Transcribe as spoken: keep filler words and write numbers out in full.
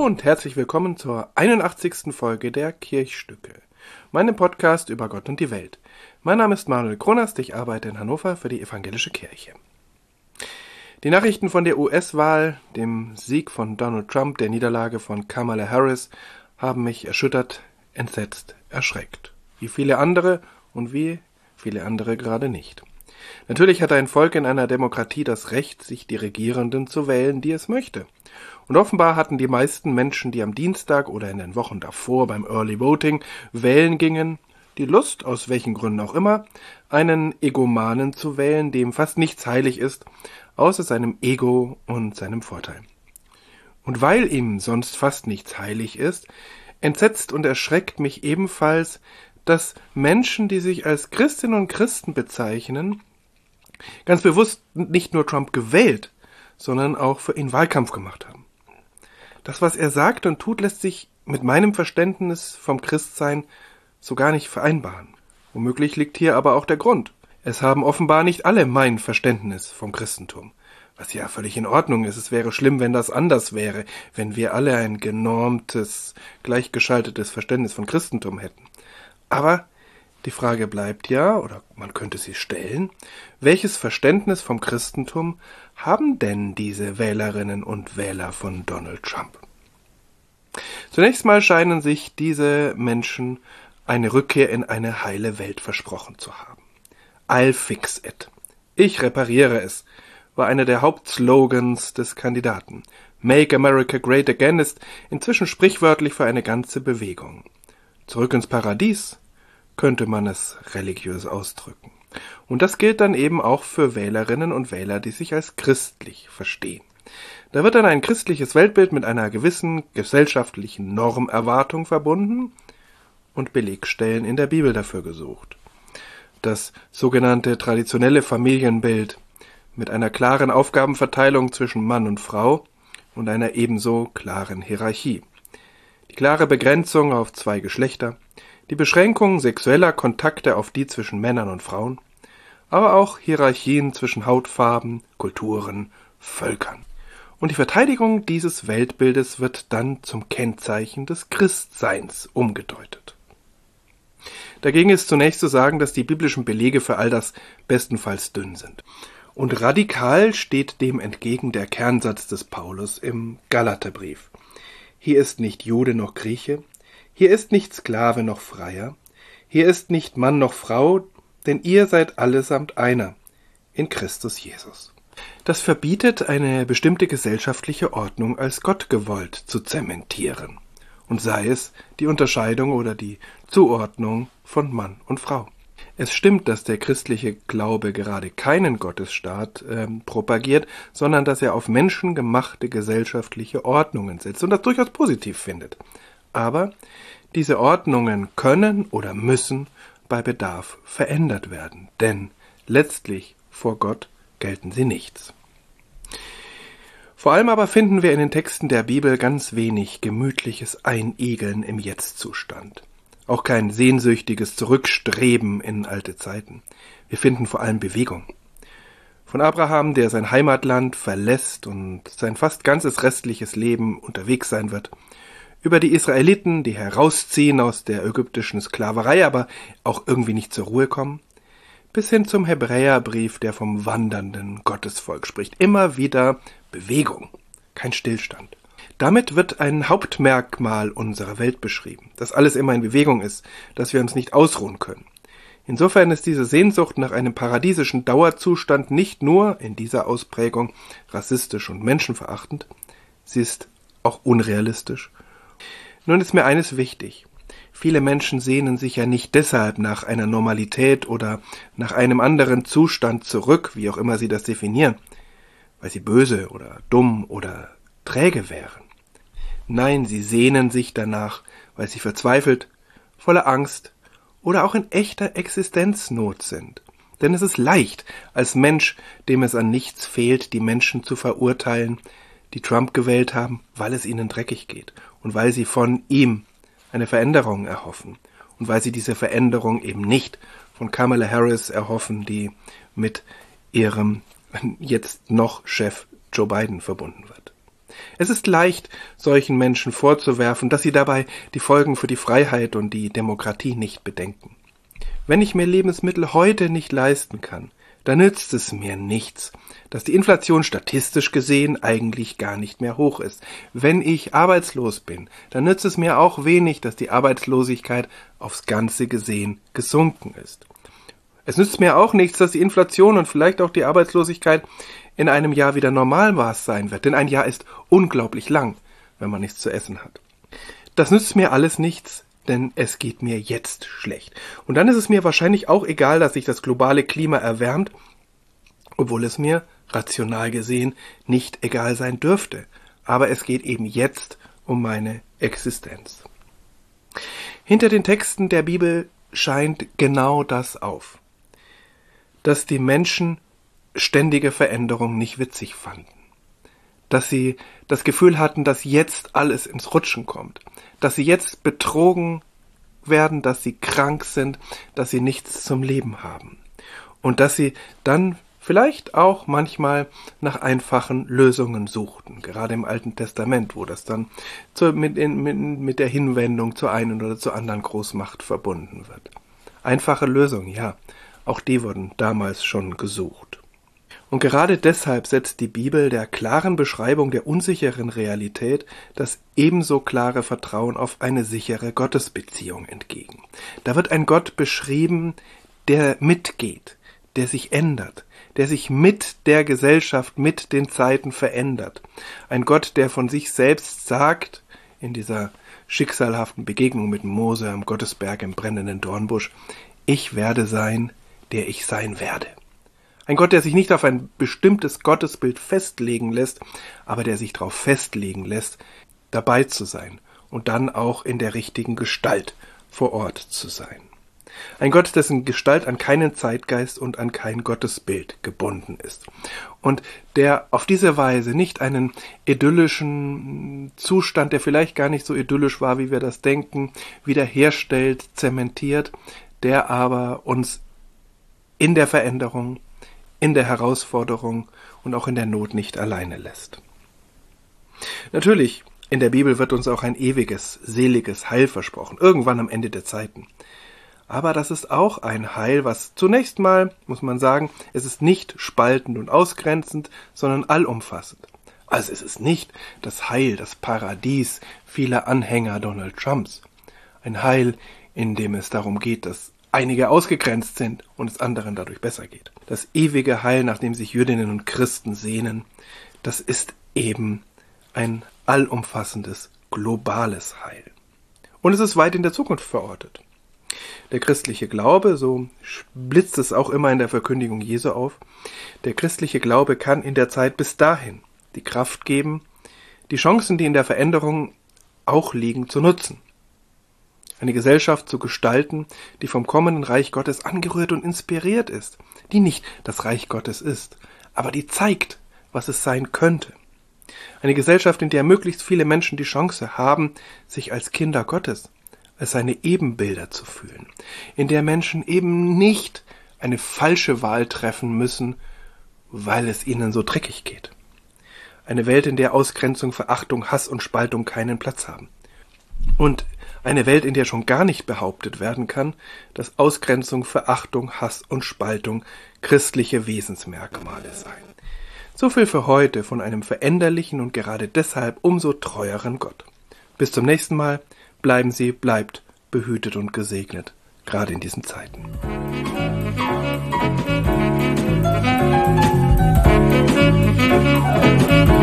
und herzlich willkommen zur einundachtzigsten Folge der Kirchstücke, meinem Podcast über Gott und die Welt. Mein Name ist Manuel Kronast, ich arbeite in Hannover für die Evangelische Kirche. Die Nachrichten von der U S-Wahl, dem Sieg von Donald Trump, der Niederlage von Kamala Harris haben mich erschüttert, entsetzt, erschreckt. Wie viele andere und wie viele andere gerade nicht. Natürlich hat ein Volk in einer Demokratie das Recht, sich die Regierenden zu wählen, die es möchte. Und offenbar hatten die meisten Menschen, die am Dienstag oder in den Wochen davor beim Early Voting wählen gingen, die Lust, aus welchen Gründen auch immer, einen Egomanen zu wählen, dem fast nichts heilig ist, außer seinem Ego und seinem Vorteil. Und weil ihm sonst fast nichts heilig ist, entsetzt und erschreckt mich ebenfalls, dass Menschen, die sich als Christinnen und Christen bezeichnen, ganz bewusst nicht nur Trump gewählt, sondern auch für ihn Wahlkampf gemacht haben. Das, was er sagt und tut, lässt sich mit meinem Verständnis vom Christsein so gar nicht vereinbaren. Womöglich liegt hier aber auch der Grund. Es haben offenbar nicht alle mein Verständnis vom Christentum. Was ja völlig in Ordnung ist. Es wäre schlimm, wenn das anders wäre, wenn wir alle ein genormtes, gleichgeschaltetes Verständnis von Christentum hätten. Aber die Frage bleibt ja, oder man könnte sie stellen, welches Verständnis vom Christentum haben denn diese Wählerinnen und Wähler von Donald Trump? Zunächst mal scheinen sich diese Menschen eine Rückkehr in eine heile Welt versprochen zu haben. I'll fix it. Ich repariere es, war einer der Hauptslogans des Kandidaten. Make America Great Again ist inzwischen sprichwörtlich für eine ganze Bewegung. Zurück ins Paradies könnte man es religiös ausdrücken. Und das gilt dann eben auch für Wählerinnen und Wähler, die sich als christlich verstehen. Da wird dann ein christliches Weltbild mit einer gewissen gesellschaftlichen Normerwartung verbunden und Belegstellen in der Bibel dafür gesucht. Das sogenannte traditionelle Familienbild mit einer klaren Aufgabenverteilung zwischen Mann und Frau und einer ebenso klaren Hierarchie. Die klare Begrenzung auf zwei Geschlechter, die Beschränkung sexueller Kontakte auf die zwischen Männern und Frauen, aber auch Hierarchien zwischen Hautfarben, Kulturen, Völkern. Und die Verteidigung dieses Weltbildes wird dann zum Kennzeichen des Christseins umgedeutet. Dagegen ist zunächst zu sagen, dass die biblischen Belege für all das bestenfalls dünn sind. Und radikal steht dem entgegen der Kernsatz des Paulus im Galaterbrief. Hier ist nicht Jude noch Grieche, hier ist nicht Sklave noch Freier, hier ist nicht Mann noch Frau, denn ihr seid allesamt einer, in Christus Jesus. Das verbietet, eine bestimmte gesellschaftliche Ordnung als Gott gewollt zu zementieren, und sei es die Unterscheidung oder die Zuordnung von Mann und Frau. Es stimmt, dass der christliche Glaube gerade keinen Gottesstaat äh, propagiert, sondern dass er auf menschengemachte gesellschaftliche Ordnungen setzt und das durchaus positiv findet. Aber diese Ordnungen können oder müssen bei Bedarf verändert werden, denn letztlich vor Gott gelten sie nichts. Vor allem aber finden wir in den Texten der Bibel ganz wenig gemütliches Einigeln im Jetzt-Zustand. Auch kein sehnsüchtiges Zurückstreben in alte Zeiten. Wir finden vor allem Bewegung. Von Abraham, der sein Heimatland verlässt und sein fast ganzes restliches Leben unterwegs sein wird, über die Israeliten, die herausziehen aus der ägyptischen Sklaverei, aber auch irgendwie nicht zur Ruhe kommen, bis hin zum Hebräerbrief, der vom wandernden Gottesvolk spricht. Immer wieder Bewegung, kein Stillstand. Damit wird ein Hauptmerkmal unserer Welt beschrieben, dass alles immer in Bewegung ist, dass wir uns nicht ausruhen können. Insofern ist diese Sehnsucht nach einem paradiesischen Dauerzustand nicht nur in dieser Ausprägung rassistisch und menschenverachtend, sie ist auch unrealistisch. Nun ist mir eines wichtig. Viele Menschen sehnen sich ja nicht deshalb nach einer Normalität oder nach einem anderen Zustand zurück, wie auch immer sie das definieren, weil sie böse oder dumm oder träge wären. Nein, sie sehnen sich danach, weil sie verzweifelt, voller Angst oder auch in echter Existenznot sind. Denn es ist leicht, als Mensch, dem es an nichts fehlt, die Menschen zu verurteilen, die Trump gewählt haben, weil es ihnen dreckig geht und weil sie von ihm eine Veränderung erhoffen und weil sie diese Veränderung eben nicht von Kamala Harris erhoffen, die mit ihrem jetzt noch Chef Joe Biden verbunden wird. Es ist leicht, solchen Menschen vorzuwerfen, dass sie dabei die Folgen für die Freiheit und die Demokratie nicht bedenken. Wenn ich mir Lebensmittel heute nicht leisten kann, dann nützt es mir nichts, dass die Inflation statistisch gesehen eigentlich gar nicht mehr hoch ist. Wenn ich arbeitslos bin, dann nützt es mir auch wenig, dass die Arbeitslosigkeit aufs Ganze gesehen gesunken ist. Es nützt mir auch nichts, dass die Inflation und vielleicht auch die Arbeitslosigkeit in einem Jahr wieder Normalmaß sein wird, denn ein Jahr ist unglaublich lang, wenn man nichts zu essen hat. Das nützt mir alles nichts, denn es geht mir jetzt schlecht. Und dann ist es mir wahrscheinlich auch egal, dass sich das globale Klima erwärmt, obwohl es mir, rational gesehen, nicht egal sein dürfte. Aber es geht eben jetzt um meine Existenz. Hinter den Texten der Bibel scheint genau das auf, dass die Menschen ständige Veränderung nicht witzig fanden, dass sie das Gefühl hatten, dass jetzt alles ins Rutschen kommt, dass sie jetzt betrogen werden, dass sie krank sind, dass sie nichts zum Leben haben und dass sie dann vielleicht auch manchmal nach einfachen Lösungen suchten, gerade im Alten Testament, wo das dann zu, mit, in, mit, mit der Hinwendung zur einen oder zur anderen Großmacht verbunden wird. Einfache Lösungen, ja, auch die wurden damals schon gesucht. Und gerade deshalb setzt die Bibel der klaren Beschreibung der unsicheren Realität das ebenso klare Vertrauen auf eine sichere Gottesbeziehung entgegen. Da wird ein Gott beschrieben, der mitgeht, der sich ändert, der sich mit der Gesellschaft, mit den Zeiten verändert. Ein Gott, der von sich selbst sagt, in dieser schicksalhaften Begegnung mit Mose am Gottesberg im brennenden Dornbusch, ich werde sein, der ich sein werde. Ein Gott, der sich nicht auf ein bestimmtes Gottesbild festlegen lässt, aber der sich darauf festlegen lässt, dabei zu sein und dann auch in der richtigen Gestalt vor Ort zu sein. Ein Gott, dessen Gestalt an keinen Zeitgeist und an kein Gottesbild gebunden ist. Und der auf diese Weise nicht einen idyllischen Zustand, der vielleicht gar nicht so idyllisch war, wie wir das denken, wiederherstellt, zementiert, der aber uns in der Veränderung, in der Herausforderung und auch in der Not nicht alleine lässt. Natürlich, in der Bibel wird uns auch ein ewiges, seliges Heil versprochen, irgendwann am Ende der Zeiten. Aber das ist auch ein Heil, was zunächst mal, muss man sagen, es ist nicht spaltend und ausgrenzend, sondern allumfassend. Also es ist nicht das Heil, das Paradies vieler Anhänger Donald Trumps. Ein Heil, in dem es darum geht, dass einige ausgegrenzt sind und es anderen dadurch besser geht. Das ewige Heil, nach dem sich Jüdinnen und Christen sehnen, das ist eben ein allumfassendes, globales Heil. Und es ist weit in der Zukunft verortet. Der christliche Glaube, so blitzt es auch immer in der Verkündigung Jesu auf, der christliche Glaube kann in der Zeit bis dahin die Kraft geben, die Chancen, die in der Veränderung auch liegen, zu nutzen. Eine Gesellschaft zu gestalten, die vom kommenden Reich Gottes angerührt und inspiriert ist, die nicht das Reich Gottes ist, aber die zeigt, was es sein könnte. Eine Gesellschaft, in der möglichst viele Menschen die Chance haben, sich als Kinder Gottes, als seine Ebenbilder zu fühlen, in der Menschen eben nicht eine falsche Wahl treffen müssen, weil es ihnen so dreckig geht. Eine Welt, in der Ausgrenzung, Verachtung, Hass und Spaltung keinen Platz haben. Und eine Welt, in der schon gar nicht behauptet werden kann, dass Ausgrenzung, Verachtung, Hass und Spaltung christliche Wesensmerkmale seien. So viel für heute von einem veränderlichen und gerade deshalb umso treueren Gott. Bis zum nächsten Mal. Bleiben Sie, bleibt behütet und gesegnet, gerade in diesen Zeiten. Musik